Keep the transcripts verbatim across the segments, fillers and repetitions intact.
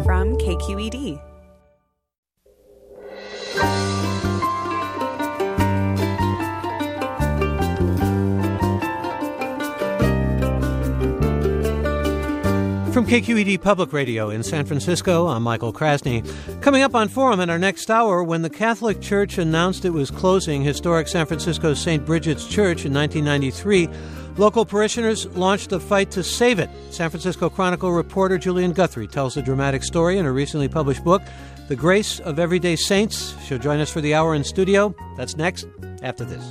from K Q E D. From K Q E D Public Radio in San Francisco, I'm Michael Krasny. Coming up on Forum in our next hour, when the Catholic Church announced it was closing historic San Francisco's Saint Bridget's Church in nineteen ninety-three, local parishioners launched a fight to save it. San Francisco Chronicle reporter Julian Guthrie tells the dramatic story in her recently published book, The Grace of Everyday Saints. She'll join us for the hour in studio. That's next, after this.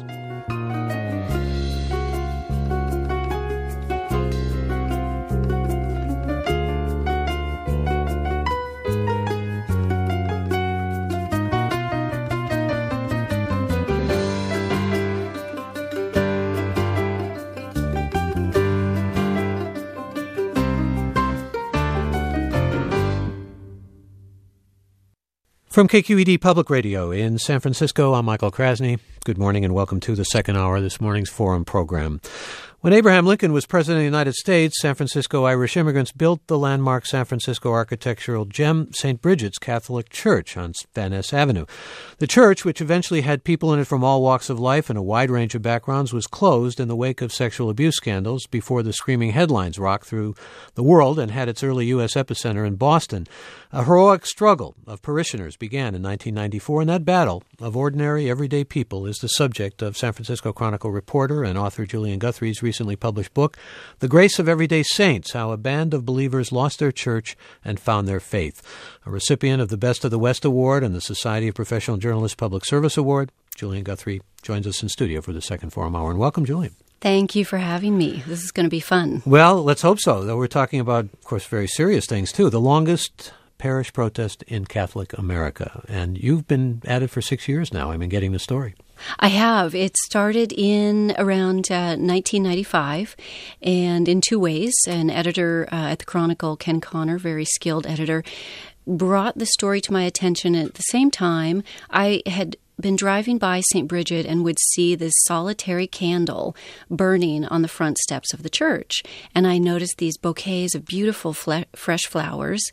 From K Q E D Public Radio in San Francisco, I'm Michael Krasny. Good morning and welcome to the second hour of this morning's Forum program. When Abraham Lincoln was president of the United States, San Francisco Irish immigrants built the landmark San Francisco architectural gem, Saint Bridget's Catholic Church on Van Ness Avenue. The church, which eventually had people in it from all walks of life and a wide range of backgrounds, was closed in the wake of sexual abuse scandals before the screaming headlines rocked through the world and had its early U S epicenter in Boston. A heroic struggle of parishioners began in nineteen ninety-four, and that battle of ordinary, everyday people is the subject of San Francisco Chronicle reporter and author Julian Guthrie's recently published book, The Grace of Everyday Saints, How a Band of Believers Lost Their Church and Found Their Faith. A recipient of the Best of the West Award and the Society of Professional Journalists Public Service Award, Julian Guthrie joins us in studio for the second Forum Hour. And welcome, Julian. Thank you for having me. This is going to be fun. Well, let's hope so, though we're talking about, of course, very serious things, too. The longest parish protest in Catholic America. And you've been at it for six years now. I mean, getting the story. I have. It started in around uh, nineteen ninety-five, and in two ways. An editor uh, at the Chronicle, Ken Connor, very skilled editor, brought the story to my attention. At the same time, I had been driving by Saint Bridget and would see this solitary candle burning on the front steps of the church. And I noticed these bouquets of beautiful fle- fresh flowers,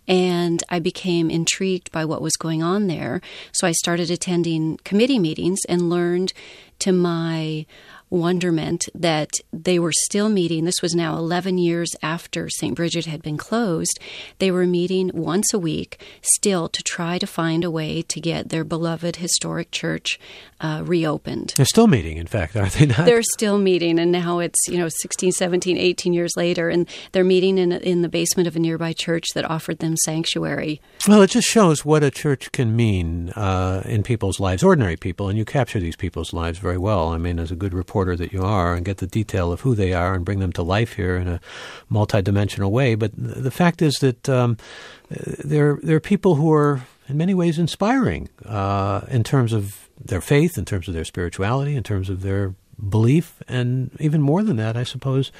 and I became intrigued by what was going on there. So I started attending committee meetings and learned to my wonderment that they were still meeting. This was now eleven years after Saint Bridget had been closed. They were meeting once a week still to try to find a way to get their beloved historic church uh, reopened. They're still meeting, in fact, are they not? They're still meeting, and now it's, you know, sixteen, seventeen, eighteen years later, and they're meeting in, in the basement of a nearby church that offered them sanctuary. Well, it just shows what a church can mean uh, in people's lives, ordinary people, and you capture these people's lives very well. I mean, as a good reporter that you are, and get the detail of who they are and bring them to life here in a multidimensional way. But the fact is that um, they're, they're people who are in many ways inspiring uh, in terms of their faith, in terms of their spirituality, in terms of their belief, and even more than that, I suppose,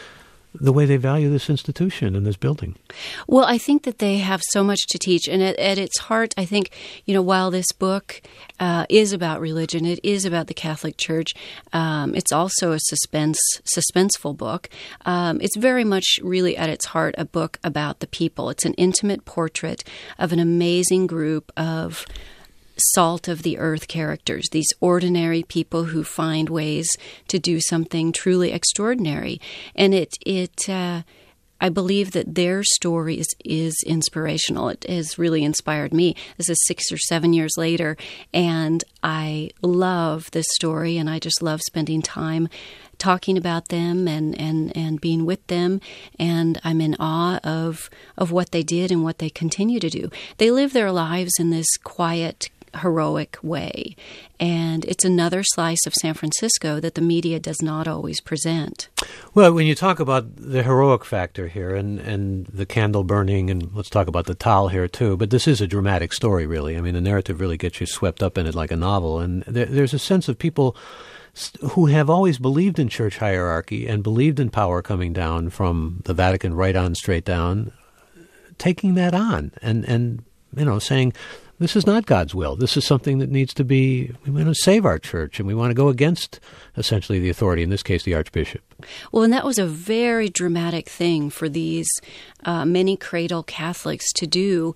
the way they value this institution and this building. Well, I think that they have so much to teach. And at, at its heart, I think, you know, while this book uh, is about religion, it is about the Catholic Church, um, it's also a suspense, suspenseful book. Um, it's very much really at its heart a book about the people. It's an intimate portrait of an amazing group of salt of the earth characters, these ordinary people who find ways to do something truly extraordinary. And it, it, uh, I believe that their story is, is inspirational. It has really inspired me. This is six or seven years later, and I love this story, and I just love spending time talking about them and, and, and being with them, and I'm in awe of of what they did and what they continue to do. They live their lives in this quiet, heroic way, and it's another slice of San Francisco that the media does not always present. Well, when you talk about the heroic factor here and, and the candle burning, and let's talk about the towel here too, but this is a dramatic story, really. I mean, the narrative really gets you swept up in it like a novel, and there, there's a sense of people who have always believed in church hierarchy and believed in power coming down from the Vatican right on straight down, taking that on and, and you know, saying, this is not God's will. This is something that needs to be, we want to save our church, and we want to go against, essentially, the authority, in this case, the Archbishop. Well, and that was a very dramatic thing for these uh, many cradle Catholics to do,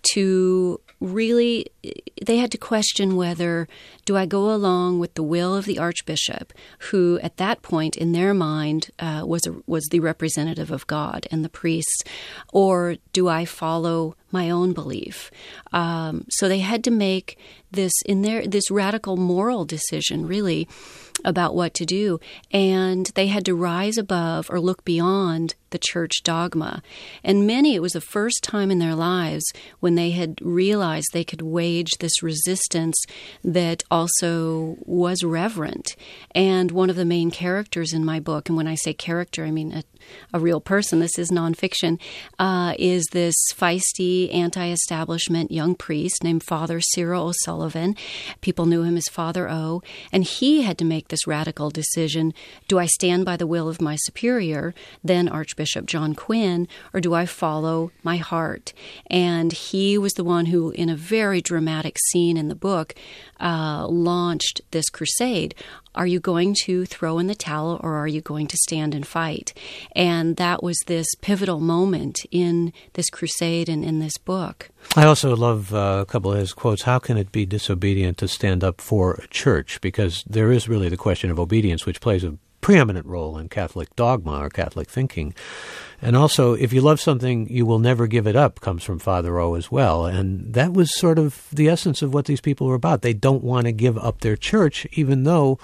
to really, they had to question whether, do I go along with the will of the Archbishop, who at that point in their mind uh, was a, was the representative of God and the priests, or do I follow my own belief? Um, so they had to make this in their this radical moral decision, really, about what to do, and they had to rise above or look beyond the church dogma. And many, it was the first time in their lives when they had realized they could wage this resistance that also was reverent. And one of the main characters in my book, and when I say character, I mean a, a real person, this is nonfiction, uh, is this feisty, anti-establishment young priest named Father Cyril O'Sullivan. People knew him as Father O, and he had to make this radical decision. Do I stand by the will of my superior, then Archbishop John Quinn, or do I follow my heart? And he was the one who, in a very dramatic scene in the book, uh, launched this crusade. Are you going to throw in the towel, or are you going to stand and fight? And that was this pivotal moment in this crusade and in this book. I also love uh, a couple of his quotes. How can it be disobedient to stand up for a church? Because there is really the question of obedience, which plays a preeminent role in Catholic dogma or Catholic thinking. And also, if you love something, you will never give it up, comes from Father O as well. And that was sort of the essence of what these people were about. They don't want to give up their church, even though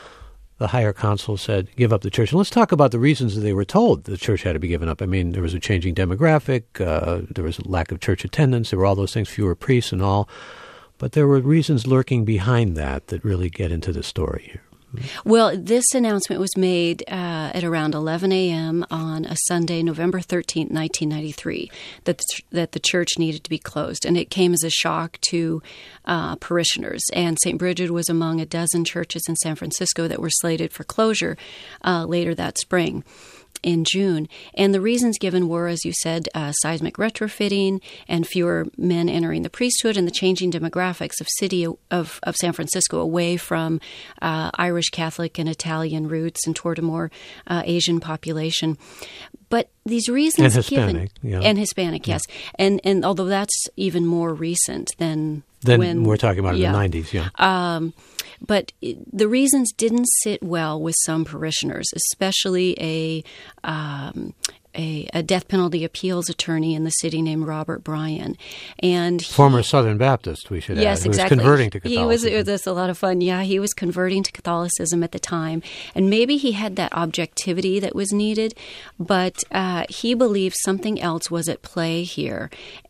the higher council said, give up the church. And let's talk about the reasons that they were told the church had to be given up. I mean, there was a changing demographic, uh, there was a lack of church attendance, there were all those things, fewer priests and all. But there were reasons lurking behind that that really get into the story here. Well, this announcement was made uh, at around eleven a.m. on a Sunday, November thirteenth, nineteen ninety-three, that the, that the church needed to be closed. And it came as a shock to uh, parishioners. And Saint Bridget was among a dozen churches in San Francisco that were slated for closure uh, later that spring, in June. And the reasons given were, as you said, uh, seismic retrofitting and fewer men entering the priesthood, and the changing demographics of city of, of San Francisco away from uh, Irish Catholic and Italian roots and toward a more uh, Asian population. But these reasons and Hispanic, given, yeah. and Hispanic, yes, yeah. and and although that's even more recent than then when we're talking about yeah. in the nineties, yeah. Um, But the reasons didn't sit well with some parishioners, especially a um, a, a death penalty appeals attorney in the city named Robert Bryan, and he, former Southern Baptist, we should yes, add, who exactly. was converting to Catholicism. He was, it was a lot of fun. Yeah, he was converting to Catholicism at the time, and maybe he had that objectivity that was needed, but uh, he believed something else was at play here,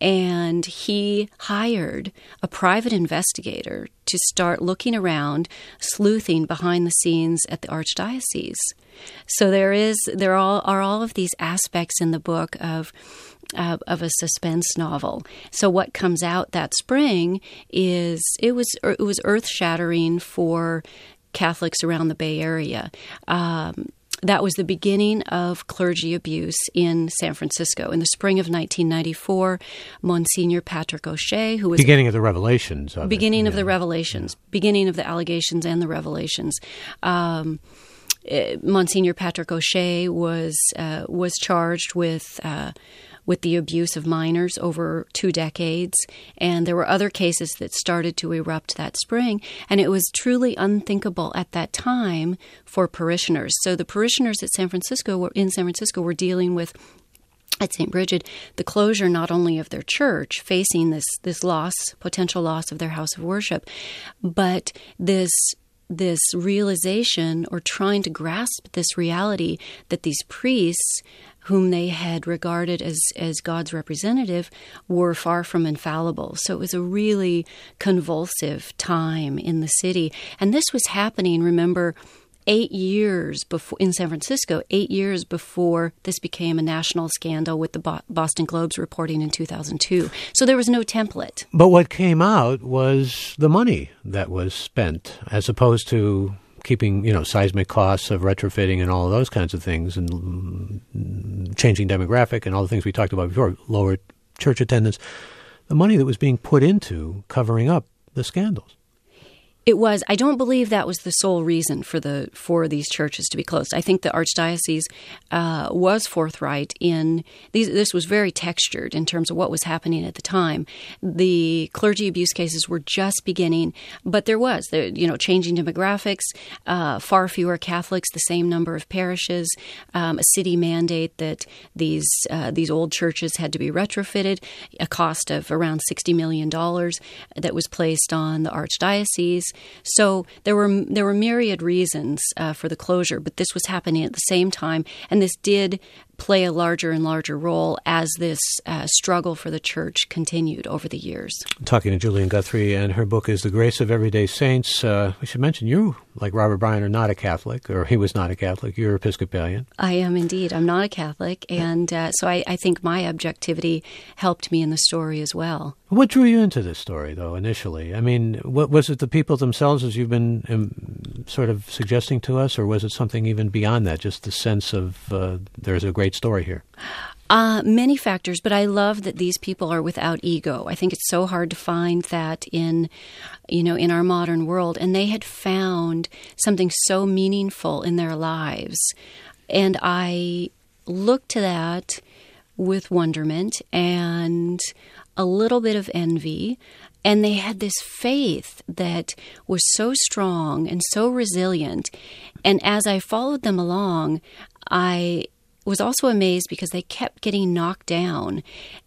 and he hired a private investigator to start looking around, sleuthing behind the scenes at the Archdiocese. So there is, there are all, are all of these aspects in the book of uh, of a suspense novel. So what comes out that spring is it was it was earth shattering for Catholics around the Bay Area. Um, That was the beginning of clergy abuse in San Francisco. In the spring of nineteen ninety-four, Monsignor Patrick O'Shea, who was... Beginning of the revelations of Beginning it. of yeah. the revelations. Yeah. Beginning of the allegations and the revelations. Um, uh, Monsignor Patrick O'Shea was uh, was charged with... Uh, with the abuse of minors over two decades. And there were other cases that started to erupt that spring. And it was truly unthinkable at that time for parishioners. So the parishioners at San Francisco were, in San Francisco were dealing with, at Saint Bridget, the closure not only of their church, facing this, this loss, potential loss of their house of worship, but this this realization or trying to grasp this reality that these priests whom they had regarded as, as God's representative were far from infallible. So it was a really convulsive time in the city. And this was happening, remember, eight years before in San Francisco, eight years before this became a national scandal with the Bo- Boston Globe's reporting in two thousand two. So there was no template. But what came out was the money that was spent, as opposed to keeping, you know, seismic costs of retrofitting and all of those kinds of things, and mm, changing demographic and all the things we talked about before, lower church attendance, the money that was being put into covering up the scandals. It was. I don't believe that was the sole reason for the for these churches to be closed. I think the archdiocese uh, was forthright in these. This was very textured in terms of what was happening at the time. The clergy abuse cases were just beginning, but there was, the, you know, changing demographics, uh, far fewer Catholics, the same number of parishes, um, a city mandate that these uh, these old churches had to be retrofitted, a cost of around sixty million dollars that was placed on the archdiocese. So there were there were myriad reasons uh, for the closure, but this was happening at the same time, and this did play a larger and larger role as this uh, struggle for the church continued over the years. Talking to Julian Guthrie, and her book is The Grace of Everyday Saints. Uh, we should mention you, like Robert Bryan, are not a Catholic, or he was not a Catholic. You're Episcopalian. I am indeed. I'm not a Catholic, and uh, so I, I think my objectivity helped me in the story as well. What drew you into this story, though, initially? I mean, what, was it the people themselves, as you've been um, sort of suggesting to us, or was it something even beyond that, just the sense of uh, there's a great story here? Uh, many factors, but I love that these people are without ego. I think it's so hard to find that in, you know, in our modern world, and they had found something so meaningful in their lives. And I looked to that with wonderment and a little bit of envy. And they had this faith that was so strong and so resilient. And as I followed them along, I was also amazed because they kept getting knocked down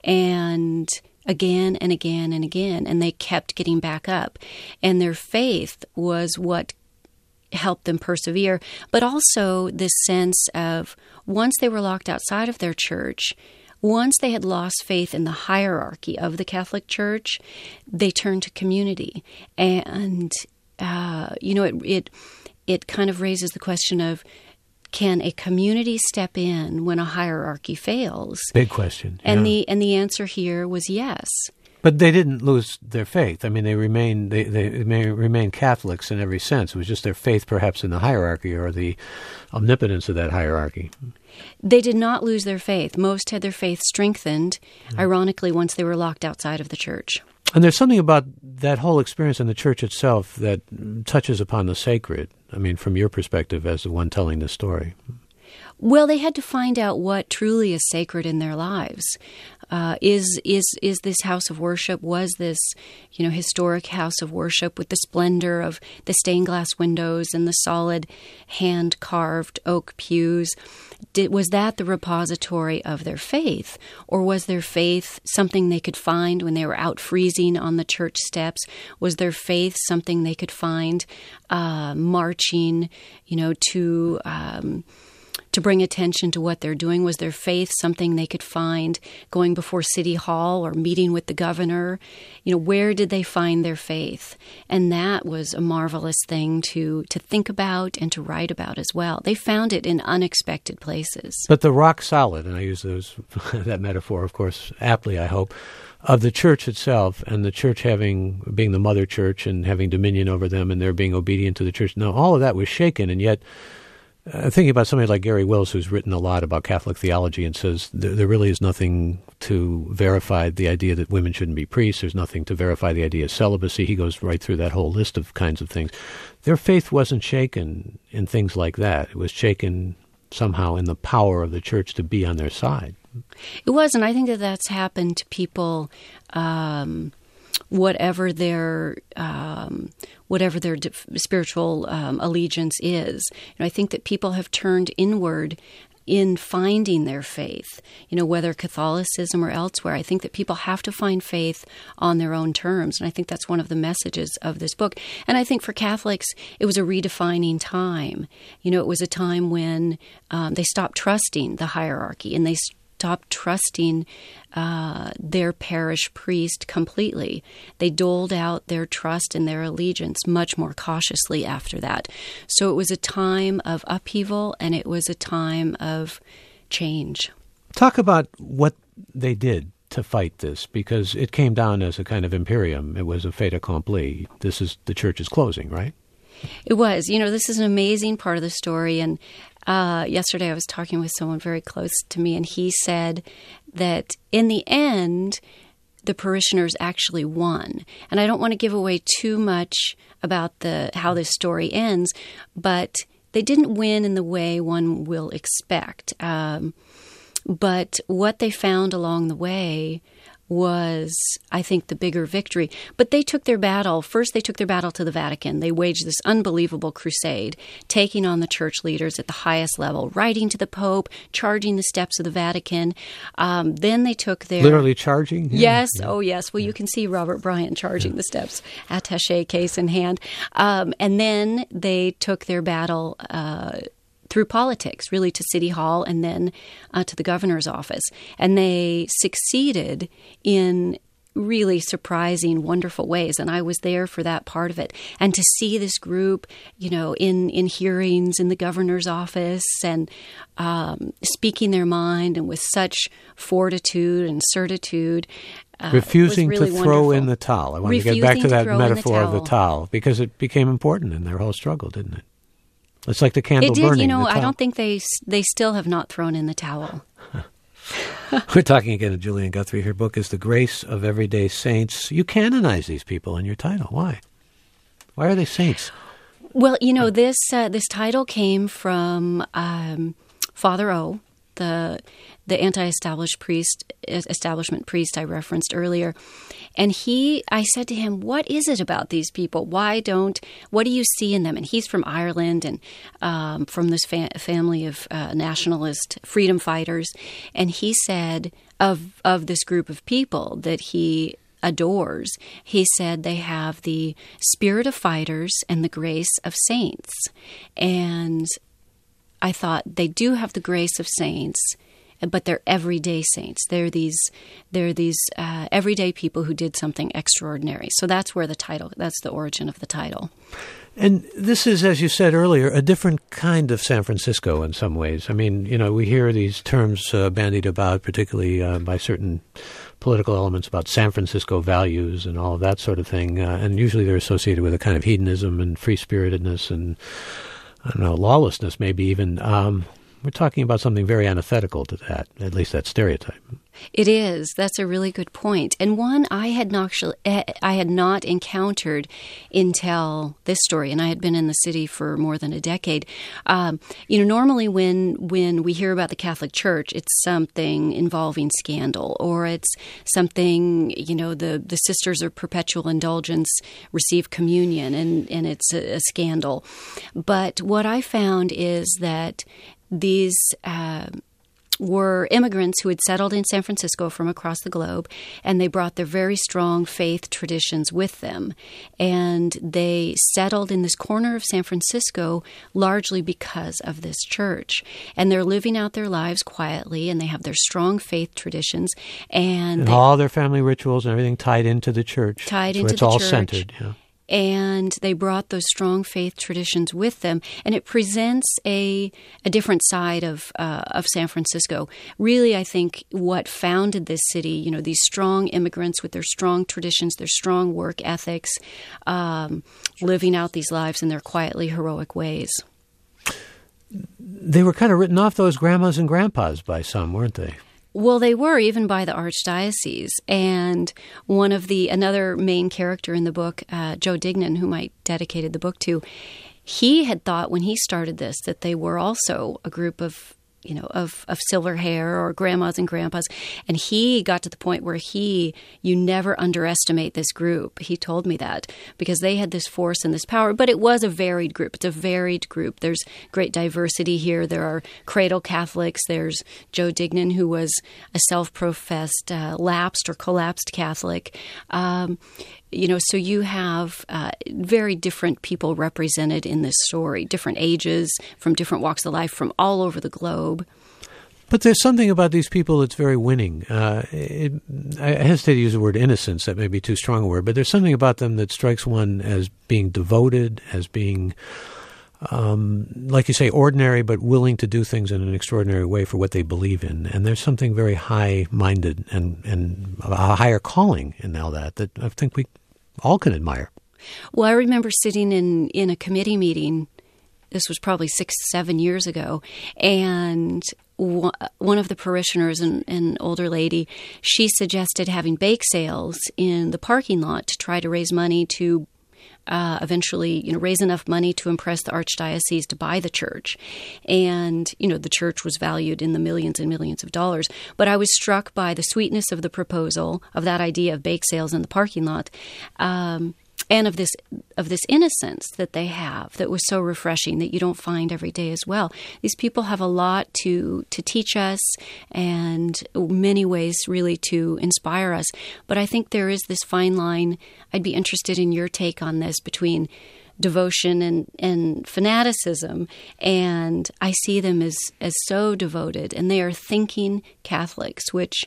and again and again and again, and they kept getting back up. And their faith was what helped them persevere, but also this sense of once they were locked outside of their church, once they had lost faith in the hierarchy of the Catholic Church, they turned to community. And, uh, you know, it, it it kind of raises the question of, can a community step in when a hierarchy fails? Big question. And yeah. the and the answer here was yes. But they didn't lose their faith. I mean, they remain they, they may remain Catholics in every sense. It was just their faith perhaps in the hierarchy or the omnipotence of that hierarchy. They did not lose their faith. Most had their faith strengthened, mm. ironically, once they were locked outside of the church. And there's something about that whole experience in the church itself that touches upon the sacred. I mean, from your perspective as the one telling this story. Well, they had to find out what truly is sacred in their lives. Uh, is is is this house of worship? Was this, you know, historic house of worship with the splendor of the stained glass windows and the solid hand carved oak pews? Did, was that the repository of their faith, or was their faith something they could find when they were out freezing on the church steps? Was their faith something they could find uh, marching, you know, to um, to bring attention to what they're doing? Was their faith something they could find going before City Hall or meeting with the governor? You know, where did they find their faith? And that was a marvelous thing to, to think about and to write about as well. They found it in unexpected places. But the rock solid, and I use those that metaphor, of course, aptly, I hope, of the church itself, and the church having being the mother church and having dominion over them, and they're being obedient to the church. No, all of that was shaken, and yet Uh, thinking about somebody like Gary Wills, who's written a lot about Catholic theology and says there, there really is nothing to verify the idea that women shouldn't be priests. There's nothing to verify the idea of celibacy. He goes right through that whole list of kinds of things. Their faith wasn't shaken in things like that. It was shaken somehow in the power of the church to be on their side. It was, and I think that that's happened to people, um, whatever their um, whatever their de- spiritual um, allegiance is. You know, I think that people have turned inward in finding their faith, you know, whether Catholicism or elsewhere. I think that people have to find faith on their own terms, and I think that's one of the messages of this book. And I think for Catholics, it was a redefining time. You know, it was a time when um, they stopped trusting the hierarchy, and they stopped trusting uh, their parish priest completely. They doled out their trust and their allegiance much more cautiously after that. So it was a time of upheaval, and it was a time of change. Talk about what they did to fight this, because it came down as a kind of imperium. It was a fait accompli. This is the church is closing, right? It was. You know, this is an amazing part of the story, and Uh, yesterday I was talking with someone very close to me, and he said that in the end, the parishioners actually won. And I don't want to give away too much about the how this story ends, but they didn't win in the way one will expect. Um, but what they found along the way was, I think, the bigger victory. But they took their battle. First, they took their battle to the Vatican. They waged this unbelievable crusade, taking on the church leaders at the highest level, writing to the Pope, charging the steps of the Vatican. Um, then they took their... Literally charging? Yeah. Yes. Yeah. Oh, yes. Well, you can see Robert Bryant charging yeah. the steps, attaché case in hand. Um, and then they took their battle... Uh, through politics, really, to City Hall and then uh, to the governor's office. And they succeeded in really surprising, wonderful ways. And I was there for that part of it. And to see this group, you know, in, in hearings in the governor's office and um, speaking their mind and with such fortitude and certitude. Uh, Refusing really to throw wonderful. in the towel. I want Refusing to get back to to that throw metaphor in the of the towel, because it became important in their whole struggle, didn't it? It's like the candle it did, burning. You know, the I don't think they they still have not thrown in the towel. We're talking again to Julian Guthrie. Her book is The Grace of Everyday Saints. You canonize these people in your title. Why? Why are they saints? Well, you know, this uh, this title came from um, Father O, the the anti-establishment priest, establishment priest I referenced earlier. And he, I said to him, what is it about these people? Why don't, what do you see in them? And he's from Ireland and um, from this fa- family of uh, nationalist freedom fighters. And he said of of this group of people that he adores, he said they have the spirit of fighters and the grace of saints. And I thought they do have the grace of saints, but they're everyday saints. They're these, they're these uh, everyday people who did something extraordinary. So that's where the title, that's the origin of the title. And this is, as you said earlier, a different kind of San Francisco in some ways. I mean, you know, we hear these terms uh, bandied about, particularly uh, by certain political elements, about San Francisco values and all of that sort of thing. Uh, and usually they're associated with a kind of hedonism and free-spiritedness and, I don't know, lawlessness maybe even. Um, we're talking about something very antithetical to that, at least that stereotype. It is. That's a really good point, and one I had not I had not encountered until this story. And I had been in the city for more than a decade. Um, you know, normally when when we hear about the Catholic Church, it's something involving scandal, or it's something, you know, the the Sisters of Perpetual Indulgence receive communion, and and it's a, a scandal. But what I found is that these uh, were immigrants who had settled in San Francisco from across the globe, and they brought their very strong faith traditions with them. And they settled in this corner of San Francisco largely because of this church. And they're living out their lives quietly, and they have their strong faith traditions. And, and they, all their family rituals and everything tied into the church. Tied so into it's the all church. centered, yeah. And they brought those strong faith traditions with them, and it presents a a different side of uh, of San Francisco. Really, I think what founded this city, you know, these strong immigrants with their strong traditions, their strong work ethics, um, living out these lives in their quietly heroic ways. They were kind of written off, those grandmas and grandpas, by some, weren't they? Well, they were, even by the Archdiocese. And one of the, another main character in the book, uh, Joe Dignan, whom I dedicated the book to, he had thought when he started this that they were also a group of, you know, of, of silver hair or grandmas and grandpas. And he got to the point where he, you never underestimate this group. He told me that because they had this force and this power, but it was a varied group. It's a varied group. There's great diversity here. There are cradle Catholics. There's Joe Dignan, who was a self-professed uh, lapsed or collapsed Catholic. Um, You know, so you have uh, very different people represented in this story, different ages, from different walks of life, from all over the globe. But there's something about these people that's very winning. Uh, it, I hesitate to use the word innocence. That may be too strong a word. But there's something about them that strikes one as being devoted, as being, um, like you say, ordinary, but willing to do things in an extraordinary way for what they believe in. And there's something very high-minded and, and a higher calling in all that that I think we all can admire. Well, I remember sitting in, in a committee meeting. This was probably six, seven years ago. And one of the parishioners, an, an older lady, she suggested having bake sales in the parking lot to try to raise money to uh, eventually, you know, raise enough money to impress the archdiocese to buy the church. And, you know, the church was valued in the millions and millions of dollars. But I was struck by the sweetness of the proposal, of that idea of bake sales in the parking lot. Um, And of this of this innocence that they have that was so refreshing that you don't find every day as well. These people have a lot to to teach us and many ways really to inspire us. But I think there is this fine line. I'd be interested in your take on this between devotion and, and fanaticism. And I see them as, as so devoted, and they are thinking Catholics, which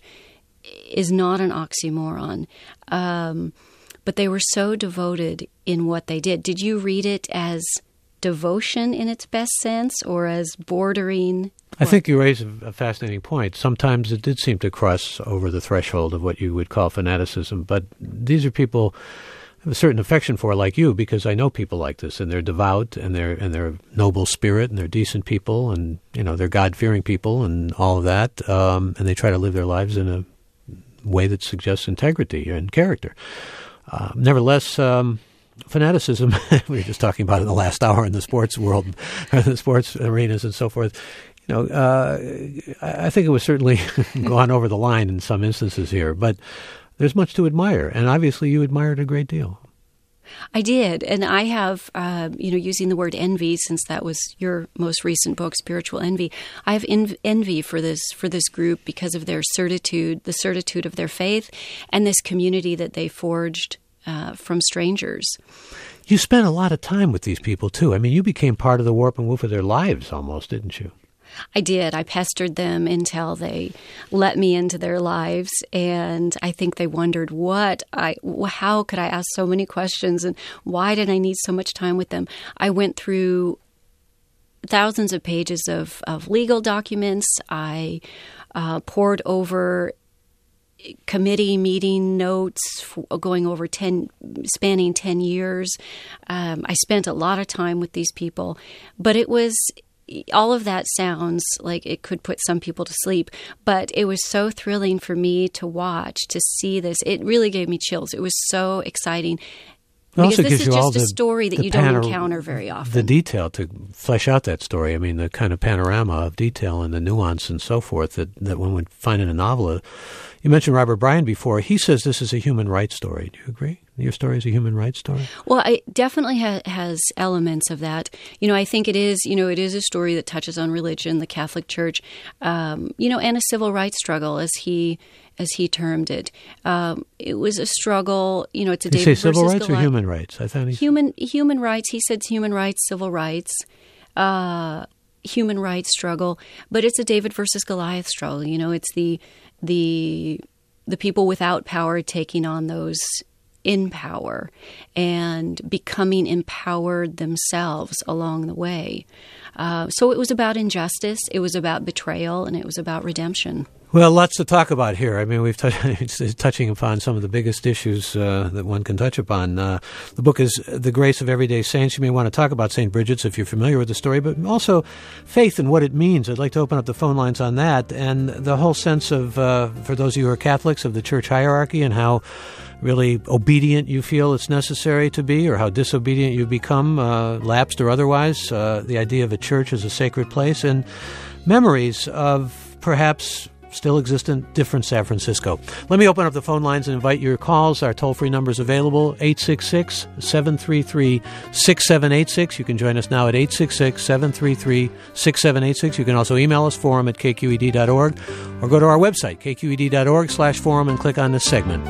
is not an oxymoron. Um But they were so devoted in what they did. Did you read it as devotion in its best sense, or as bordering? I think you raise a fascinating point. Sometimes it did seem to cross over the threshold of what you would call fanaticism. But these are people I have a certain affection for, like you, because I know people like this, and they're devout, and they're and they're noble spirit, and they're decent people, and you know they're God-fearing people, and all of that. Um, and they try to live their lives in a way that suggests integrity and character. Uh, nevertheless, um, fanaticism, we were just talking about it in the last hour in the sports world, or the sports arenas and so forth. You know, uh, I, I think it was certainly gone over the line in some instances here, but there's much to admire, and obviously you admired a great deal. I did, and I have, uh, you know, using the word envy, since that was your most recent book, Spiritual Envy, I have en- envy for this for this group because of their certitude, the certitude of their faith, and this community that they forged uh, from strangers. You spent a lot of time with these people, too. I mean, you became part of the warp and woof of their lives almost, didn't you? I did. I pestered them until they let me into their lives, and I think they wondered what I, how could I ask so many questions, and why did I need so much time with them? I went through thousands of pages of, of legal documents. I uh, poured over committee meeting notes for going over ten, spanning ten years. Um, I spent a lot of time with these people, but it was. All of that sounds like it could put some people to sleep, but it was so thrilling for me to watch, to see this. It really gave me chills. It was so exciting. Because this is just a story that you don't encounter very often. The detail to flesh out that story. I mean, the kind of panorama of detail and the nuance and so forth that, that one would find in a novel. You mentioned Robert Bryan before. He says this is a human rights story. Do you agree? Your story is a human rights story? Well, it definitely ha- has elements of that. You know, I think it is, you know, it is a story that touches on religion, the Catholic Church, um, you know, and a civil rights struggle, as he as he termed it. Um, it was a struggle, you know, it's a Did David you say civil versus rights Goliath. or human rights? I thought he human human rights. He said human rights, civil rights, uh, human rights struggle, but it's a David versus Goliath struggle. You know, it's the the the people without power taking on those in power and becoming empowered themselves along the way. Uh, so it was about injustice, it was about betrayal, and it was about redemption. Well, lots to talk about here. I mean, we've t- it's touching upon some of the biggest issues uh, that one can touch upon. Uh, the book is The Grace of Everyday Saints. You may want to talk about Saint Bridget's if you're familiar with the story, but also faith and what it means. I'd like to open up the phone lines on that, and the whole sense of, uh, for those of you who are Catholics, of the church hierarchy and how really obedient you feel it's necessary to be, or how disobedient you become, uh, lapsed or otherwise, uh, the idea of a church as a sacred place, and memories of perhaps still existent, different San Francisco. Let me open up the phone lines and invite your calls. Our toll-free number is available, eight six six, seven three three, six seven eight six. You can join us now at eight six six, seven three three, six seven eight six. You can also email us, forum at k q e d dot org, or go to our website, k q e d dot org slash forum, and click on this segment.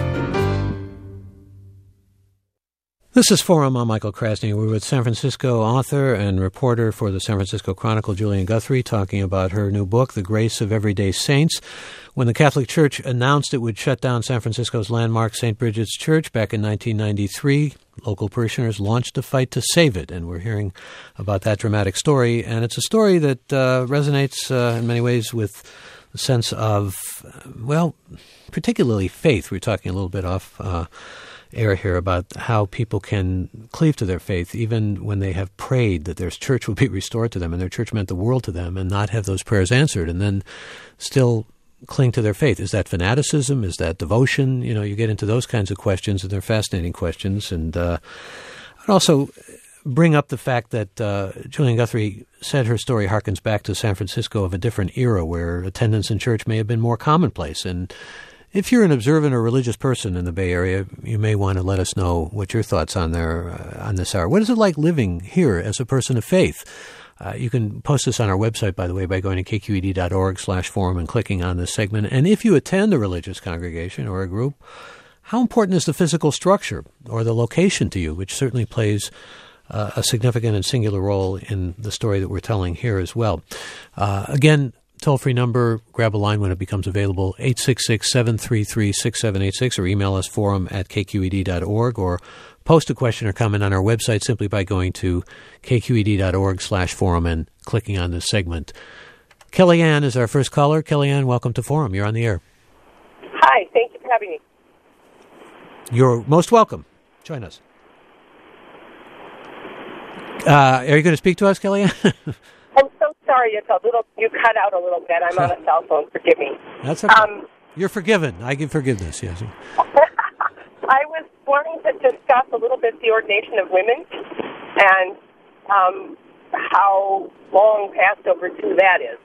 This is Forum. I'm Michael Krasny. We're with San Francisco author and reporter for the San Francisco Chronicle, Julian Guthrie, talking about her new book, The Grace of Everyday Saints. When the Catholic Church announced it would shut down San Francisco's landmark Saint Bridget's Church back in nineteen ninety-three, local parishioners launched a fight to save it, and we're hearing about that dramatic story. And it's a story that uh, resonates uh, in many ways with the sense of, uh, well, particularly faith. We were talking a little bit off uh air here about how people can cleave to their faith even when they have prayed that their church will be restored to them and their church meant the world to them, and not have those prayers answered, and then still cling to their faith. Is that fanaticism? Is that devotion? You know, you get into those kinds of questions, and they're fascinating questions. And uh, I'd also bring up the fact that uh, Julian Guthrie said her story harkens back to San Francisco of a different era where attendance in church may have been more commonplace. And if you're an observant or religious person in the Bay Area, you may want to let us know what your thoughts on there uh, on this are. What is it like living here as a person of faith? Uh, you can post this on our website, by the way, by going to k q e d dot org slash forum and clicking on this segment. And if you attend a religious congregation or a group, how important is the physical structure or the location to you, which certainly plays uh, a significant and singular role in the story that we're telling here as well. Uh, again, toll-free number, grab a line when it becomes available, eight six six, seven three three, six seven eight six, or email us forum at k q e d dot org, or post a question or comment on our website simply by going to k q e d dot org slash forum and clicking on this segment. Kellyanne is our first caller. Kellyanne, welcome to Forum. You're on the air. Hi, thank you for having me. You're most welcome. Join us. Uh, are you going to speak to us, Kellyanne? I'm so sorry. It's a little. You cut out a little bit. I'm on a cell phone. Forgive me. That's okay. Um, You're forgiven. I give forgiveness, yes. I was wanting to discuss a little bit the ordination of women and um, how long past overdue that is.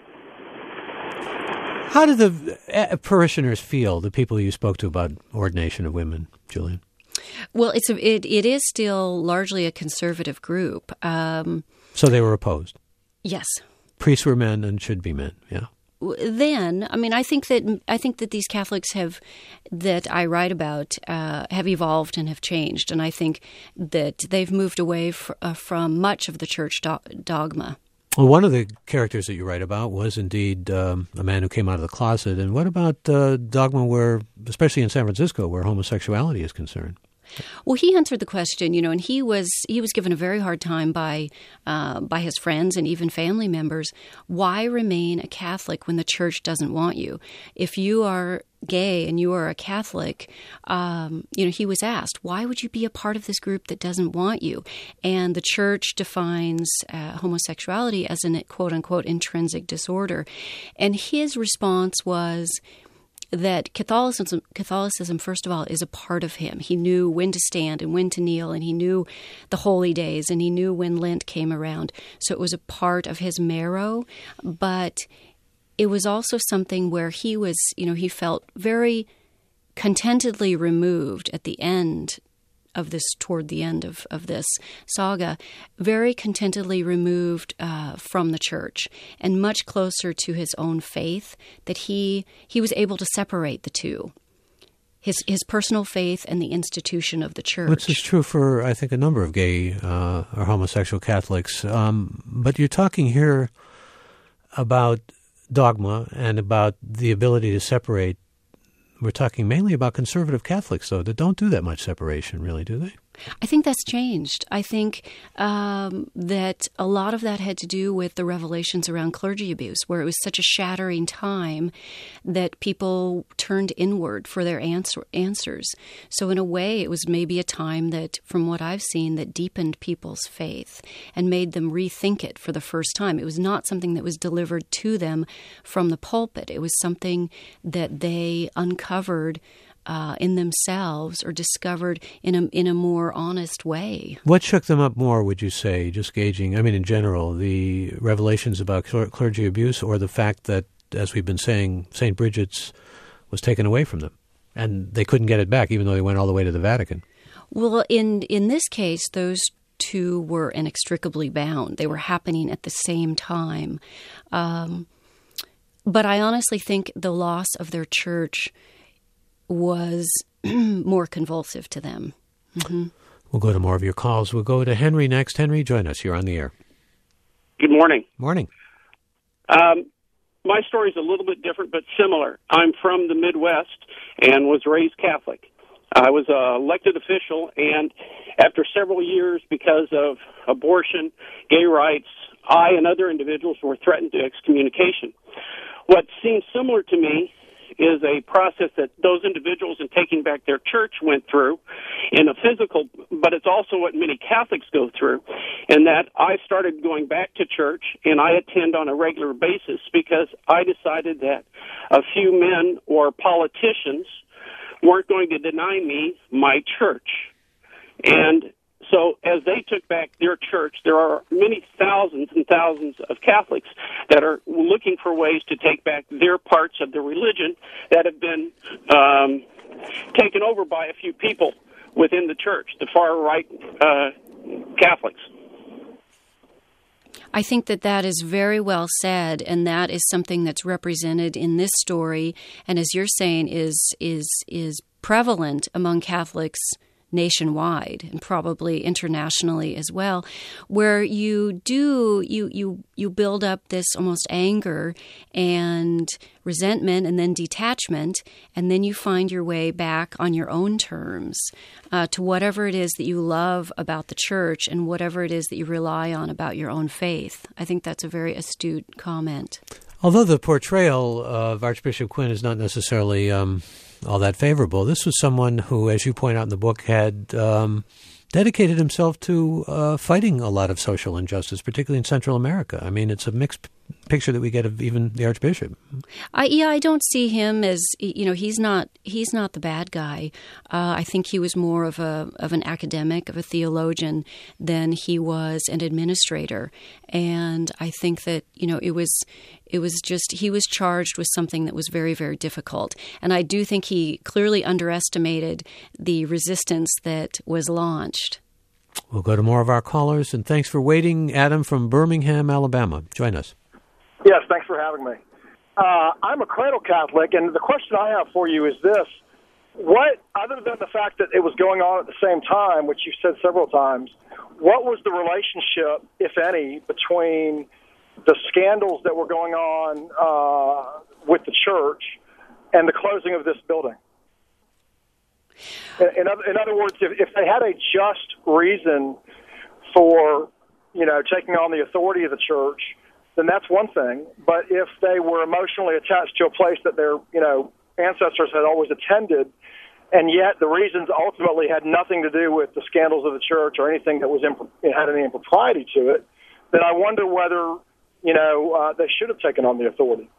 How do the uh, parishioners feel, the people you spoke to about ordination of women, Julian? Well, it's a, it it is still largely a conservative group. Um, so they were opposed? Yes. Priests were men and should be men, yeah. Then, I mean, I think that I think that these Catholics have that I write about uh, have evolved and have changed, and I think that they've moved away fr- uh, from much of the church do- dogma. Well, one of the characters that you write about was indeed um, a man who came out of the closet. And what about uh, dogma where, especially in San Francisco, where homosexuality is concerned? Well, he answered the question, you know, and he was he was given a very hard time by uh, by his friends and even family members. Why remain a Catholic when the church doesn't want you? If you are gay and you are a Catholic, um, you know, he was asked, why would you be a part of this group that doesn't want you? And the church defines uh, homosexuality as an quote unquote intrinsic disorder. And his response was that Catholicism, Catholicism, first of all, is a part of him. He knew when to stand and when to kneel, and he knew the holy days, and he knew when Lent came around. So it was a part of his marrow, but it was also something where he was, you know, he felt very contentedly removed at the end of this, toward the end of, of this saga, very contentedly removed uh, from the church and much closer to his own faith, that he he was able to separate the two, his his personal faith and the institution of the church. Which is true for, I think, a number of gay uh, or homosexual Catholics. Um, but you're talking here about dogma and about the ability to separate. We're talking mainly about conservative Catholics, though, that don't do that much separation, really, do they? I think that's changed. I think um, that a lot of that had to do with the revelations around clergy abuse, where it was such a shattering time that people turned inward for their answer, answers. So in a way, it was maybe a time that, from what I've seen, that deepened people's faith and made them rethink it for the first time. It was not something that was delivered to them from the pulpit. It was something that they uncovered Uh, in themselves or discovered in a in a more honest way. What shook them up more, would you say, just gauging, I mean, in general, the revelations about clergy abuse or the fact that, as we've been saying, Saint Bridget's was taken away from them and they couldn't get it back even though they went all the way to the Vatican? Well, in, in this case, those two were inextricably bound. They were happening at the same time. Um, but I honestly think the loss of their church was more convulsive to them. Mm-hmm. We'll go to more of your calls. We'll go to Henry next. Henry, join us. You're on the air. Good morning. Morning. Um, my story is a little bit different, but similar. I'm from the Midwest and was raised Catholic. I was an elected official, and after several years, because of abortion, gay rights, I and other individuals were threatened to excommunication. What seems similar to me is a process that those individuals in taking back their church went through in a physical, but it's also what many Catholics go through, and that I started going back to church, and I attend on a regular basis because I decided that a few men or politicians weren't going to deny me my church. And so as they took back their church, there are many thousands and thousands of Catholics that are looking for ways to take back their parts of the religion that have been um, taken over by a few people within the church, the far-right uh, Catholics. I think that that is very well said, and that is something that's represented in this story, and as you're saying, is is is prevalent among Catholics nationwide and probably internationally as well, where you do you you you build up this almost anger and resentment and then detachment, and then you find your way back on your own terms uh, to whatever it is that you love about the church and whatever it is that you rely on about your own faith. I think that's a very astute comment. Although the portrayal of Archbishop Quinn is not necessarily um, all that favorable, this was someone who, as you point out in the book, had um, dedicated himself to uh, fighting a lot of social injustice, particularly in Central America. I mean, it's a mixed picture that we get of even the Archbishop. I, yeah, I don't see him as, you know, he's not he's not the bad guy. Uh, I think he was more of a of an academic, of a theologian, than he was an administrator. And I think that, you know, it was it was just, he was charged with something that was very, very difficult. And I do think he clearly underestimated the resistance that was launched. We'll go to more of our callers, and thanks for waiting. Adam from Birmingham, Alabama. Join us. Yes, thanks for having me. Uh, I'm a cradle Catholic, and the question I have for you is this. What, other than the fact that it was going on at the same time, which you've said several times, what was the relationship, if any, between the scandals that were going on uh, with the church and the closing of this building? In, in, other, in other words, if, if they had a just reason for, you know, taking on the authority of the church, then that's one thing. But if they were emotionally attached to a place that their, you know, ancestors had always attended, and yet the reasons ultimately had nothing to do with the scandals of the church or anything that was imp- had any impropriety to it, then I wonder whether, you know, uh, they should have taken on the authority.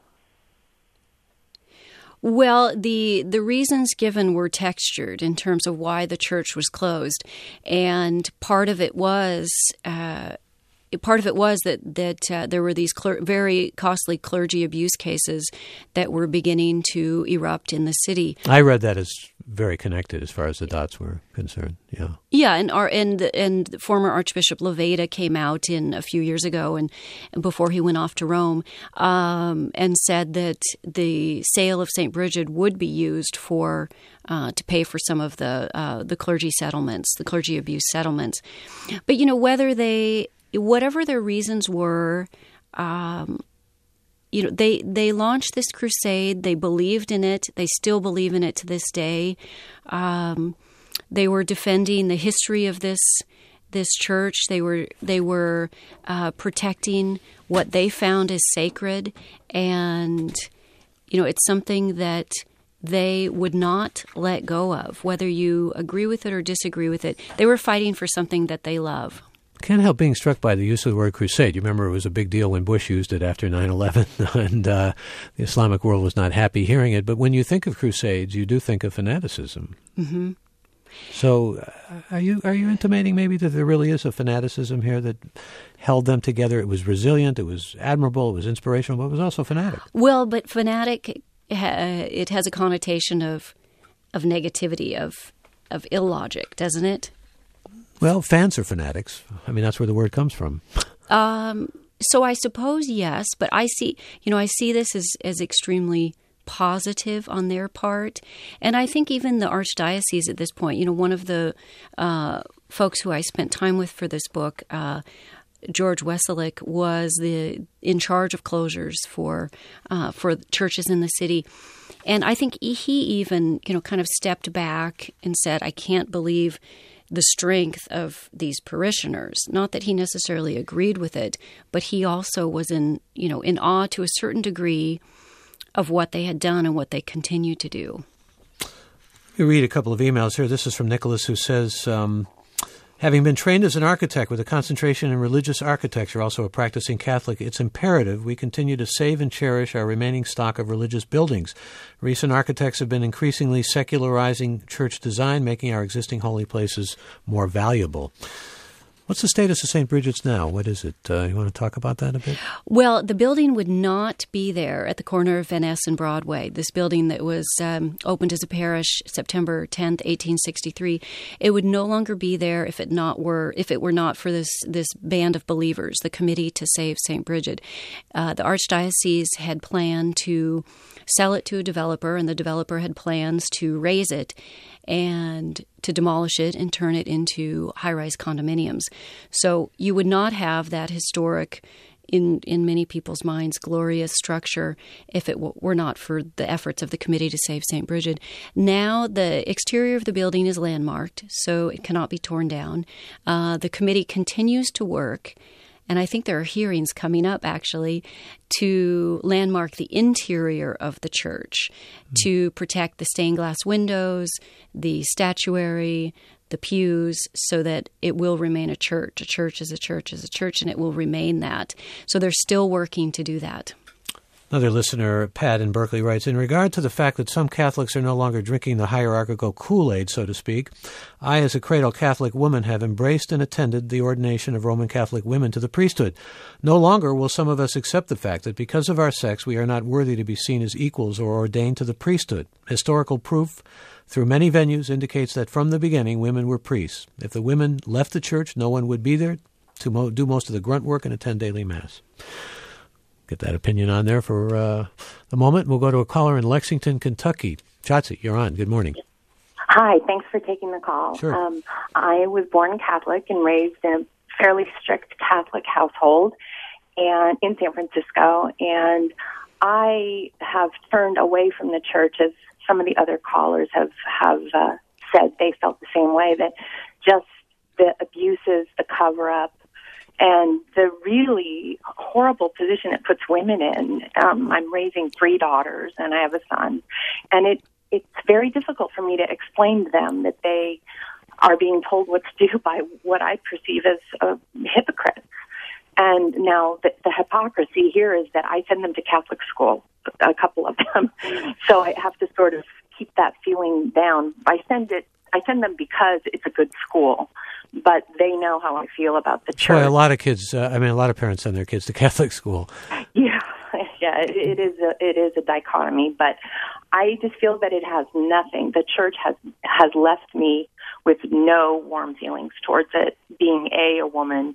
Well, the the reasons given were textured in terms of why the church was closed, and part of it was uh, part of it was that that uh, there were these cler- very costly clergy abuse cases that were beginning to erupt in the city. I read that as very connected as far as the dots were concerned. Yeah, yeah, and our and and former Archbishop Leveda came out in a few years ago, and, and before he went off to Rome, um, and said that the sale of Saint Bridget would be used for uh, to pay for some of the uh, the clergy settlements, the clergy abuse settlements. But you know, whether they whatever their reasons were. Um, You know, they, they launched this crusade. They believed in it. They still believe in it to this day. Um, they were defending the history of this this church. They were they were uh, protecting what they found as sacred, and you know, it's something that they would not let go of, whether you agree with it or disagree with it. They were fighting for something that they love. Can't help being struck by the use of the word crusade. You remember it was a big deal when Bush used it after nine eleven, and uh, the Islamic world was not happy hearing it. But when you think of crusades, you do think of fanaticism. Mm-hmm. So uh, are you are you intimating maybe that there really is a fanaticism here that held them together? It was resilient, it was admirable, it was inspirational, but it was also fanatic. Well, but fanatic, uh, it has a connotation of of negativity, of of illogic, doesn't it? Well, fans are fanatics. I mean, that's where the word comes from. Um, so I suppose yes, but I see, you know, I see this as, as extremely positive on their part. And I think even the Archdiocese at this point, you know, one of the uh, folks who I spent time with for this book, uh, George Weselick, was the in charge of closures for uh, for churches in the city. And I think he even, you know, kind of stepped back and said, I can't believe the strength of these parishioners. Not that he necessarily agreed with it, but he also was in, you know, in awe to a certain degree of what they had done and what they continue to do. Let me read a couple of emails here. This is from Nicholas, who says, um, having been trained as an architect with a concentration in religious architecture, also a practicing Catholic, it's imperative we continue to save and cherish our remaining stock of religious buildings. Recent architects have been increasingly secularizing church design, making our existing holy places more valuable. What's the status of Saint Bridget's now? What is it? Uh, you want to talk about that a bit? Well, the building would not be there at the corner of Van Ness and Broadway. This building that was um, opened as a parish September tenth, eighteen sixty-three, it would no longer be there if it not were if it were not for this this band of believers, the Committee to Save Saint Bridget. Uh, the Archdiocese had planned to sell it to a developer, and the developer had plans to raise it and to demolish it and turn it into high-rise condominiums. So you would not have that historic, in in many people's minds, glorious structure if it w- were not for the efforts of the Committee to Save Saint Bridget. Now the exterior of the building is landmarked, so it cannot be torn down. Uh, the committee continues to work, and I think there are hearings coming up, actually, to landmark the interior of the church, mm-hmm. to protect the stained glass windows, the statuary, the pews, so that it will remain a church. A church is a church is a church, and it will remain that. So they're still working to do that. Another listener, Pat in Berkeley, writes, in regard to the fact that some Catholics are no longer drinking the hierarchical Kool-Aid, so to speak, I, as a cradle Catholic woman, have embraced and attended the ordination of Roman Catholic women to the priesthood. No longer will some of us accept the fact that because of our sex we are not worthy to be seen as equals or ordained to the priesthood. Historical proof through many venues indicates that from the beginning women were priests. If the women left the church, no one would be there to mo- do most of the grunt work and attend daily Mass. Get that opinion on there for uh, the moment. We'll go to a caller in Lexington, Kentucky. Chatsi, you're on. Good morning. Hi, thanks for taking the call. Sure. Um, I was born Catholic and raised in a fairly strict Catholic household and in San Francisco, and I have turned away from the church, as some of the other callers have, have uh, said they felt the same way, that just the abuses, the cover-up, and the really horrible position it puts women in. Um, I'm raising three daughters, and I have a son. And it it's very difficult for me to explain to them that they are being told what to do by what I perceive as uh, hypocrites. And now the, the hypocrisy here is that I send them to Catholic school, a couple of them. So I have to sort of keep that feeling down. I send it. I send them because it's a good school, but they know how I feel about the church. Well, a lot of kids, uh, I mean, a lot of parents send their kids to Catholic school. Yeah, yeah, it, it is a it is a dichotomy, but I just feel that it has nothing. The church has has left me with no warm feelings towards it. Being a a woman,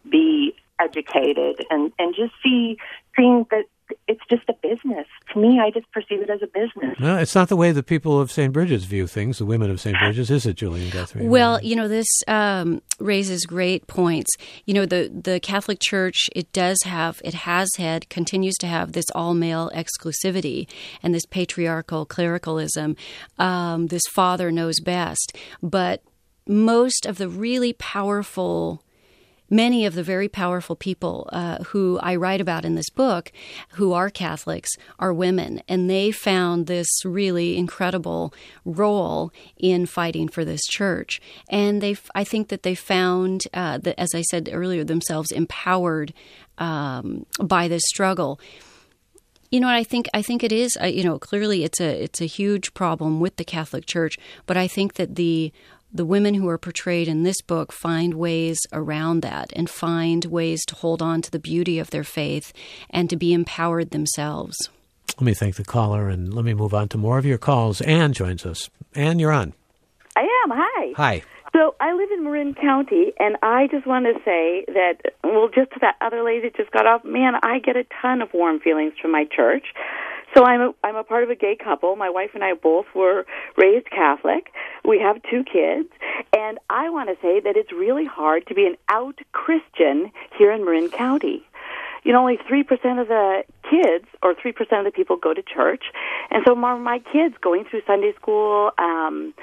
B educated, and and just see seeing that it's just a business. To me, I just perceive it as a business. No, it's not the way the people of Saint Bridget's view things, the women of Saint Bridget's, is it, Julian Guthrie? Well, you know, this um, raises great points. You know, the, the Catholic Church, it does have, it has had, continues to have this all-male exclusivity and this patriarchal clericalism, um, this father knows best. But most of the really powerful Many of the very powerful people uh, who I write about in this book, who are Catholics, are women, and they found this really incredible role in fighting for this church. And they, I think that they found, uh, that, as I said earlier, themselves empowered um, by this struggle. You know, I think I think it is. Uh, you know, clearly it's a it's a huge problem with the Catholic Church, but I think that the The women who are portrayed in this book find ways around that and find ways to hold on to the beauty of their faith and to be empowered themselves. Let me thank the caller, and let me move on to more of your calls. Anne joins us. Anne, you're on. I am. Hi. Hi. So I live in Marin County, and I just want to say that, well, just to that other lady that just got off, man, I get a ton of warm feelings from my church. So I'm a, I'm a part of a gay couple. My wife and I both were raised Catholic. We have two kids. And I want to say that it's really hard to be an out Christian here in Marin County. You know, only three percent of the kids or three percent of the people go to church. And so my, my kids going through Sunday school, um,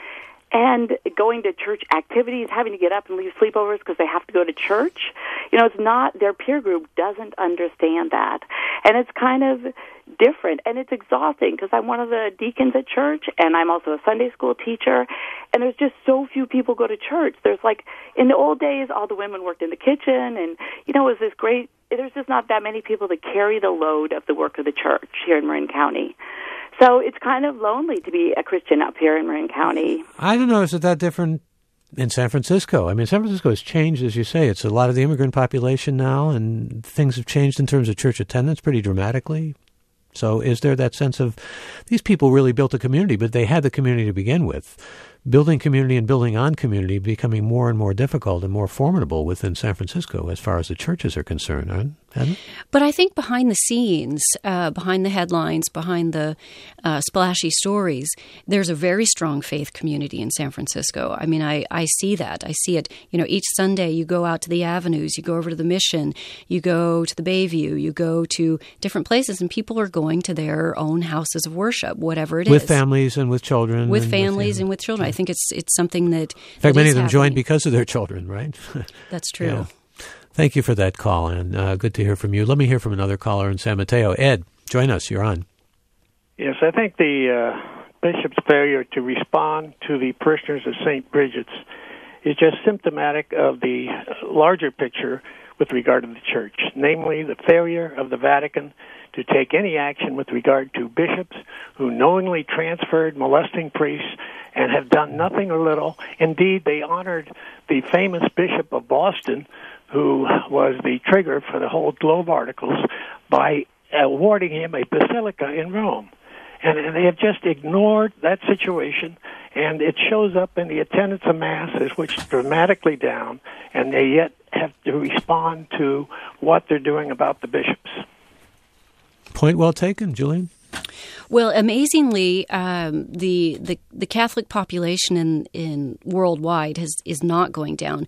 and going to church activities, having to get up and leave sleepovers because they have to go to church. You know, it's not, their peer group doesn't understand that. And it's kind of different, and it's exhausting because I'm one of the deacons at church, and I'm also a Sunday school teacher, and there's just so few people go to church. There's like, in the old days, all the women worked in the kitchen, and, you know, it was this great, there's just not that many people to carry the load of the work of the church here in Marin County. So it's kind of lonely to be a Christian up here in Marin County. I don't know, is it that different in San Francisco? I mean, San Francisco has changed, as you say. It's a lot of the immigrant population now, and things have changed in terms of church attendance pretty dramatically. So is there that sense of these people really built a community, but they had the community to begin with? Building community and building on community becoming more and more difficult and more formidable within San Francisco as far as the churches are concerned, aren't they? But I think behind the scenes, uh, behind the headlines, behind the uh, splashy stories, there's a very strong faith community in San Francisco. I mean, I, I see that. I see it. You know, each Sunday you go out to the avenues, you go over to the Mission, you go to the Bayview, you go to different places, and people are going to their own houses of worship, whatever it with is. With families and with children. With and families with, yeah. and with children. I think it's it's something that. In fact, many of them happening. joined because of their children, right? That's true. Yeah. Thank you for that call, and uh, good to hear from you. Let me hear from another caller in San Mateo. Ed, join us. You're on. Yes, I think the uh, bishop's failure to respond to the parishioners of Saint Bridget's is just symptomatic of the larger picture with regard to the church, namely the failure of the Vatican to take any action with regard to bishops who knowingly transferred molesting priests and have done nothing or little. Indeed, they honored the famous Bishop of Boston, who was the trigger for the whole Globe articles, by awarding him a basilica in Rome. And, and they have just ignored that situation, and it shows up in the attendance of masses, which is dramatically down, and they yet have to respond to what they're doing about the bishops. Point well taken, Julian. Well, amazingly, um, the, the the Catholic population in, in worldwide has is not going down,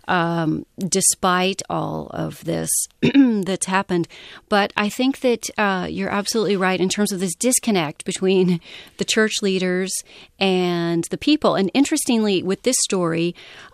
um, despite all of this that's happened. But I think that uh, you're absolutely right in terms of this disconnect between the church leaders and the people. And interestingly, with this story,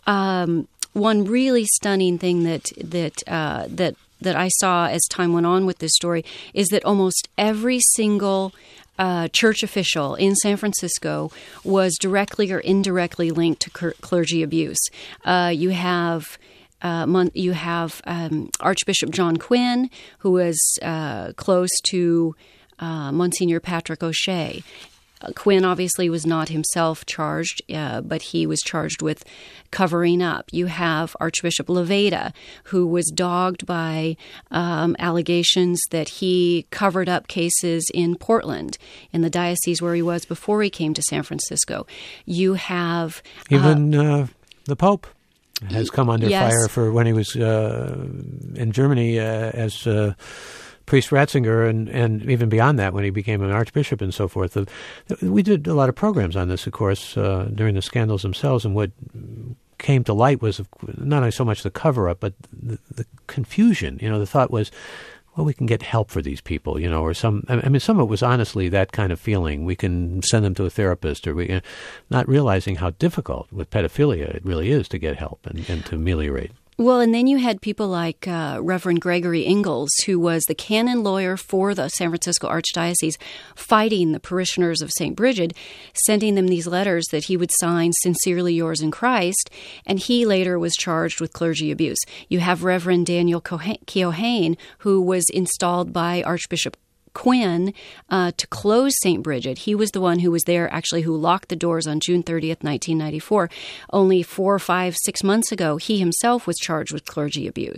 um, one really stunning thing that that uh, that. that I saw as time went on with this story is that almost every single uh, church official in San Francisco was directly or indirectly linked to cur- clergy abuse. Uh, you have uh, mon- you have um, Archbishop John Quinn, who was uh, close to uh, Monsignor Patrick O'Shea. Quinn obviously was not himself charged, uh, but he was charged with covering up. You have Archbishop Levada, who was dogged by um, allegations that he covered up cases in Portland, in the diocese where he was before he came to San Francisco. You have... Even uh, uh, the Pope has come under yes. fire for when he was uh, in Germany uh, as... Uh, Priest Ratzinger, and, and even beyond that, when he became an archbishop and so forth. Uh, we did a lot of programs on this, of course, uh, during the scandals themselves, and what came to light was not only so much the cover-up, but the, the confusion. You know, the thought was, well, we can get help for these people, you know, or some, I mean, some of it was honestly that kind of feeling. We can send them to a therapist, or we, uh, not realizing how difficult with pedophilia it really is to get help and, and to ameliorate. Well, and then you had people like uh, Reverend Gregory Ingalls, who was the canon lawyer for the San Francisco Archdiocese, fighting the parishioners of Saint Bridget, sending them these letters that he would sign, "Sincerely yours in Christ," and he later was charged with clergy abuse. You have Reverend Daniel Keohane, who was installed by Archbishop Quinn uh, to close Saint Bridget. He was the one who was there, actually, who locked the doors on June thirtieth, nineteen ninety-four. Only four, five, six months ago, he himself was charged with clergy abuse.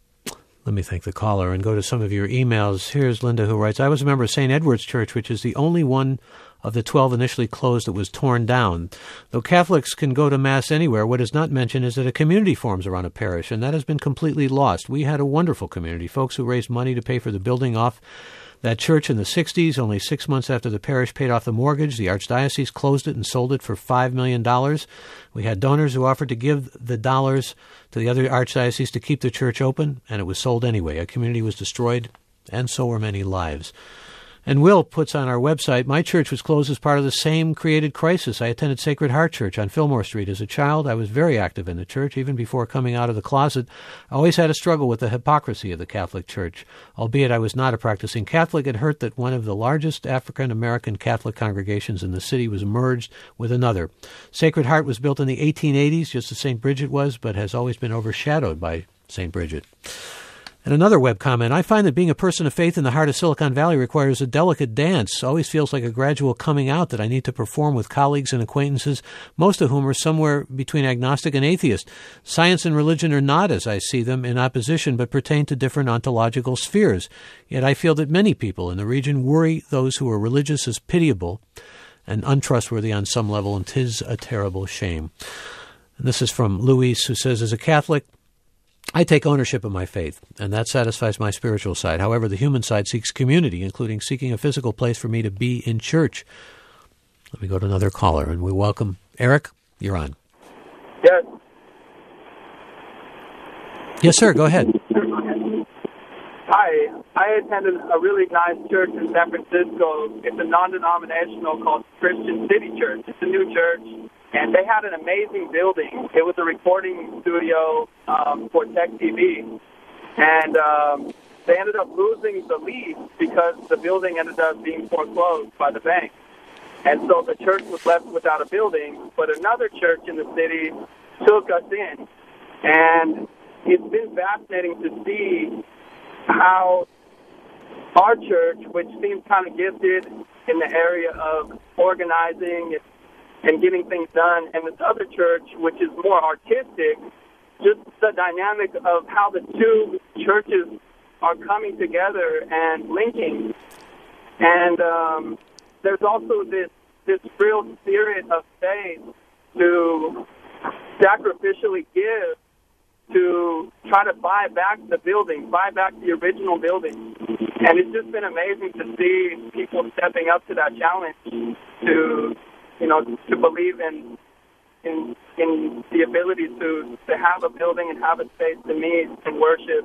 Let me thank the caller and go to some of your emails. Here's Linda, who writes, I was a member of Saint Edward's Church, which is the only one of the twelve initially closed that was torn down. Though Catholics can go to Mass anywhere, what is not mentioned is that a community forms around a parish, and that has been completely lost. We had a wonderful community, folks who raised money to pay for the building off that church in the sixties. Only six months after the parish paid off the mortgage, the Archdiocese closed it and sold it for five million dollars. We had donors who offered to give the dollars to the other archdiocese to keep the church open, and it was sold anyway. A community was destroyed, and so were many lives. And Will puts on our website, my church was closed as part of the same created crisis. I attended Sacred Heart Church on Fillmore Street. As a child, I was very active in the church. Even before coming out of the closet, I always had a struggle with the hypocrisy of the Catholic Church. Albeit I was not a practicing Catholic, it hurt that one of the largest African-American Catholic congregations in the city was merged with another. Sacred Heart was built in the eighteen eighties, just as Saint Bridget was, but has always been overshadowed by Saint Bridget. And another web comment, I find that being a person of faith in the heart of Silicon Valley requires a delicate dance. Always feels like a gradual coming out that I need to perform with colleagues and acquaintances, most of whom are somewhere between agnostic and atheist. Science and religion are not, as I see them, in opposition, but pertain to different ontological spheres. Yet I feel that many people in the region worry those who are religious as pitiable and untrustworthy on some level, and 'tis a terrible shame. And this is from Luis, who says, as a Catholic, I take ownership of my faith, and that satisfies my spiritual side. However, the human side seeks community, including seeking a physical place for me to be in church. Let me go to another caller, and we welcome Eric. You're on. Yes. Yes, sir. Go ahead. Hi. I attended a really nice church in San Francisco. It's a non-denominational called Christian City Church. It's a new church. And they had an amazing building. It was a recording studio um, for Tech T V. And um, they ended up losing the lease because the building ended up being foreclosed by the bank. And so the church was left without a building, but another church in the city took us in. And it's been fascinating to see how our church, which seems kind of gifted in the area of organizing and getting things done, and this other church, which is more artistic, just the dynamic of how the two churches are coming together and linking. And um, there's also this, this real spirit of faith to sacrificially give, to try to buy back the building, buy back the original building. And it's just been amazing to see people stepping up to that challenge to, you know, to believe in in in the ability to, to have a building and have a space to meet and worship.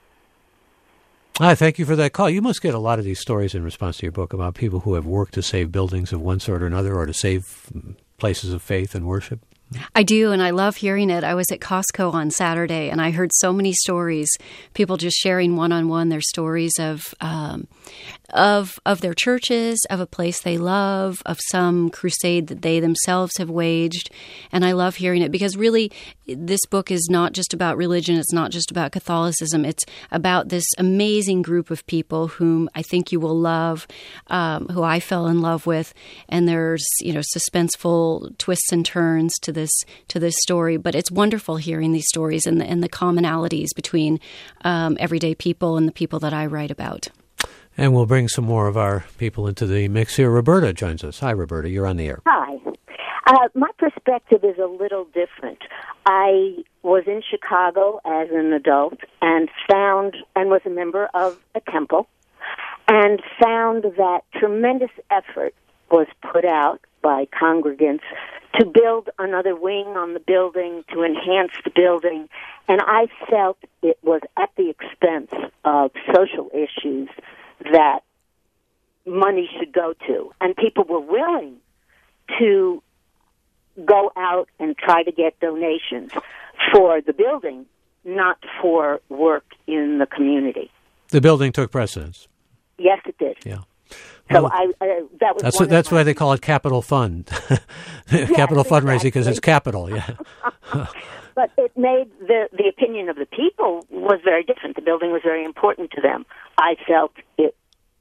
Hi, thank you for that call. You must get a lot of these stories in response to your book about people who have worked to save buildings of one sort or another, or to save places of faith and worship. I do, and I love hearing it. I was at Costco on Saturday, and I heard so many stories, people just sharing one-on-one their stories of um, of of their churches, of a place they love, of some crusade that they themselves have waged. And I love hearing it because really this book is not just about religion. It's not just about Catholicism. It's about this amazing group of people whom I think you will love, um, who I fell in love with. And there's, you know, suspenseful twists and turns to this to this story. But it's wonderful hearing these stories and the, and the commonalities between um, everyday people and the people that I write about. And we'll bring some more of our people into the mix here. Roberta joins us. Hi, Roberta. You're on the air. Hi. Uh, my perspective is a little different. I was in Chicago as an adult and found and was a member of a temple and found that tremendous effort was put out by congregants to build another wing on the building, to enhance the building, and I felt it was at the expense of social issues that money should go to. And people were willing to go out and try to get donations for the building, not for work in the community. The building took precedence. Yes, it did. Yeah. So well, I, uh, that was that's one what, that's my... why they call it capital fund, yes, capital exactly. fundraising, because it's capital. Yeah. But it made the the opinion of the people was very different. The building was very important to them. I felt it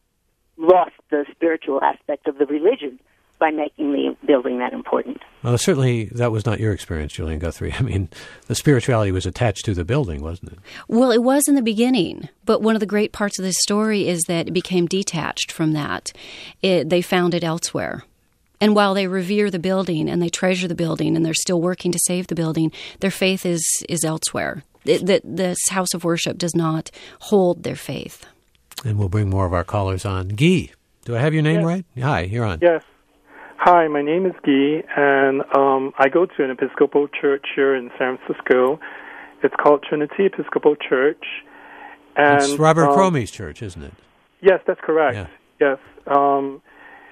lost the spiritual aspect of the religion by making the building that important. Well, certainly that was not your experience, Julian Guthrie. I mean, the spirituality was attached to the building, wasn't it? Well, it was in the beginning, but one of the great parts of this story is that it became detached from that. It, they found it elsewhere. And while they revere the building and they treasure the building and they're still working to save the building, their faith is, is elsewhere. It, the, this house of worship does not hold their faith. And we'll bring more of our callers on. Guy, do I have your name yes. right? Hi, you're on. Yes. Hi, my name is Guy, and um, I go to an Episcopal church here in San Francisco. It's called Trinity Episcopal Church. And, it's Robert um, Cromie's church, isn't it? Yes, that's correct. Yeah. Yes. Um,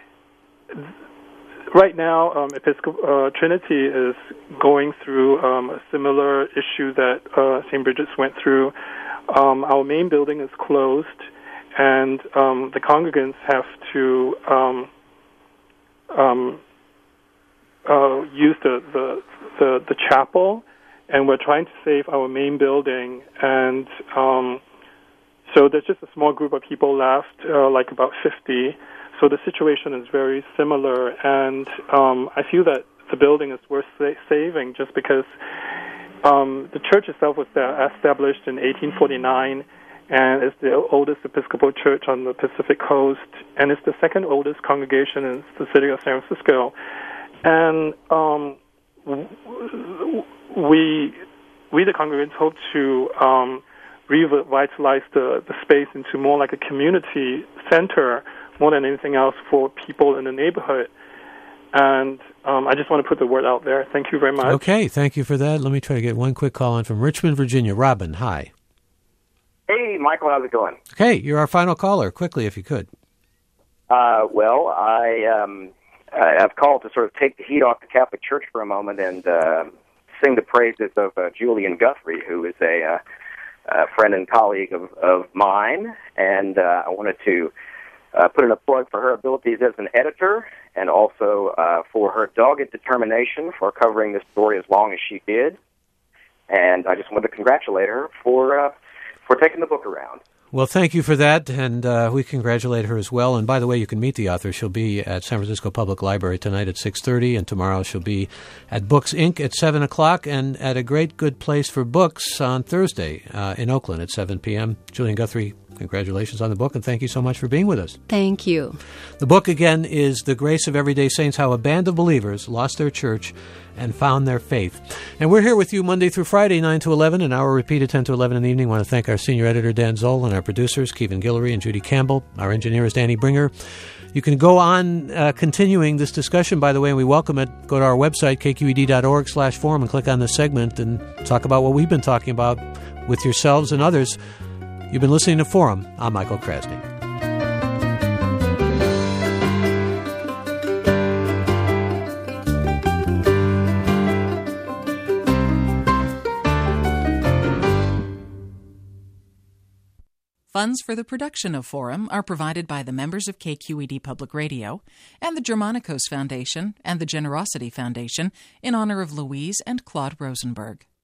right now, um, Episcopal uh, Trinity is going through um, a similar issue that uh, Saint Bridget's went through. Um, our main building is closed, and um, the congregants have to um, um, uh, use the, the the the chapel, and we're trying to save our main building. And um, so there's just a small group of people left, uh, like about fifty. So the situation is very similar, and um, I feel that the building is worth sa- saving just because um, the church itself was uh, established in eighteen forty-nine, and it's the oldest Episcopal church on the Pacific Coast, and it's the second oldest congregation in the city of San Francisco. And um, we, we the congregants, hope to um, revitalize the, the space into more like a community center, more than anything else, for people in the neighborhood. And um, I just want to put the word out there. Thank you very much. Okay, thank you for that. Let me try to get one quick call on from Richmond, Virginia. Robin, hi. Hey, Michael, how's it going? Okay, you're our final caller. Quickly, if you could. Uh, well, I, um, I've called to sort of take the heat off the Catholic Church for a moment and uh, sing the praises of uh, Julian Guthrie, who is a, uh, a friend and colleague of, of mine. And uh, I wanted to Uh, put in a plug for her abilities as an editor, and also uh, for her dogged determination for covering this story as long as she did. And I just wanted to congratulate her for uh, for taking the book around. Well, thank you for that, and uh, we congratulate her as well. And by the way, you can meet the author. She'll be at San Francisco Public Library tonight at six thirty, and tomorrow she'll be at Books Incorporated at seven o'clock, and at a great good place for books on Thursday uh, in Oakland at seven p.m. Julian Guthrie, congratulations on the book, and thank you so much for being with us. Thank you. The book, again, is The Grace of Everyday Saints, How a Band of Believers Lost Their Church and Found Their Faith. And we're here with you Monday through Friday, nine to eleven, an hour repeated ten to eleven in the evening. I want to thank our senior editor, Dan Zoll, and our producers, Kevin Guillory and Judy Campbell. Our engineer is Danny Bringer. You can go on uh, continuing this discussion, by the way, and we welcome it. Go to our website, k q e d dot org slash forum, and click on this segment and talk about what we've been talking about with yourselves and others. You've been listening to Forum. I'm Michael Krasny. Funds for the production of Forum are provided by the members of K Q E D Public Radio and the Germanicos Foundation and the Generosity Foundation in honor of Louise and Claude Rosenberg.